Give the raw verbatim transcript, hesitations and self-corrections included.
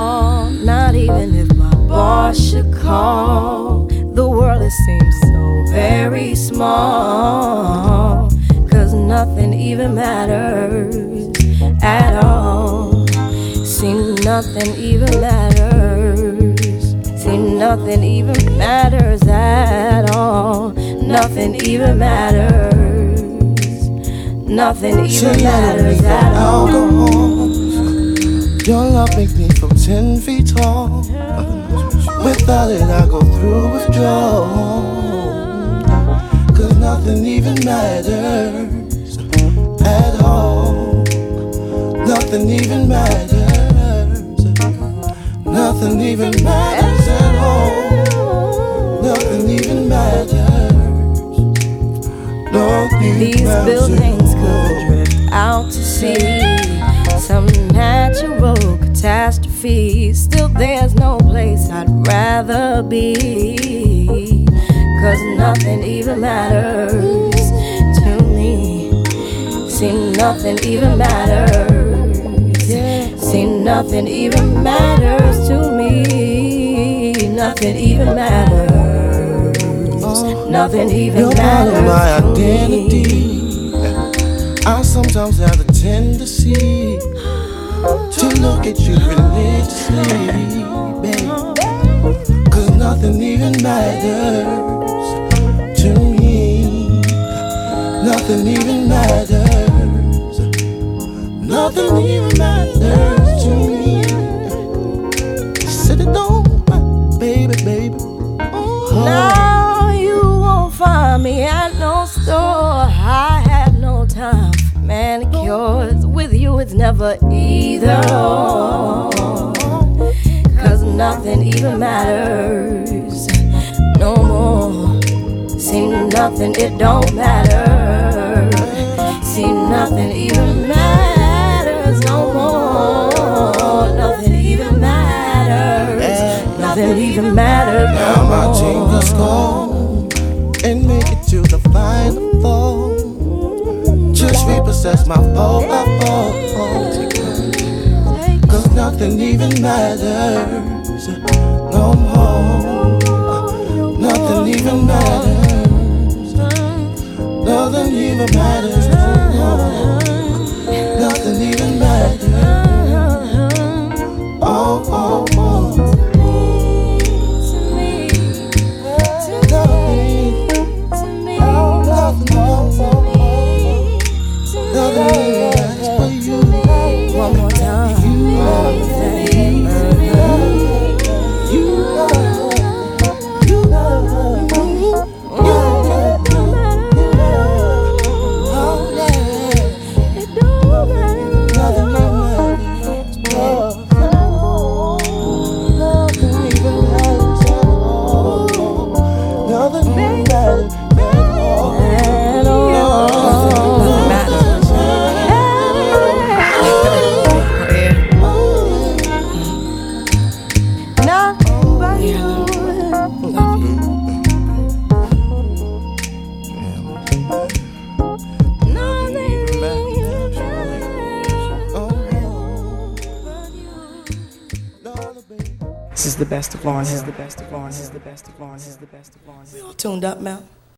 all, not even if my boss should call. The world, it seems so very small, 'cause nothing even matters at all. See, nothing even matters. See, nothing even matters at all. Nothing even matters. Nothing even matters at all. Your love makes me from ten feet tall. Without it, I go through withdrawal. 'Cause nothing even matters at all. Nothing even matters. Nothing even matters at all. Nothing even matters. Nothing These matters buildings could drift out to sea. Some natural catastrophe. Still, there's no place I'd rather be. 'Cause nothing even matters to me. See, nothing even matters. See, nothing even matters to me. Nothing even matters. Nothing even You're matters part of my to identity. me. I sometimes have the tendency to look at you religiously, babe. 'Cause nothing even matters to me. Nothing even matters. Nothing even matters to me. Said it don't matter, baby, baby. Oh. Now you won't find me at no store. I have no time for manicures. With you it's never either or. 'Cause nothing even matters no more. See, nothing, it don't matter. See, nothing even matters no more. Nothing even matters. Nothing even matters no Now my more. fingers go and make it to the final fall. Just repossess my fall, I fall. 'Cause nothing even matters no more. Nothing even matters. Nothing even matters no more. Nothing even matters. Oh, oh, oh. One more time. This is the best of Lauren Hill. This is the best of Lauren Hill. This is the best of Lauren Hill. This is the best of Lauren Hill. Tuned up, Mel.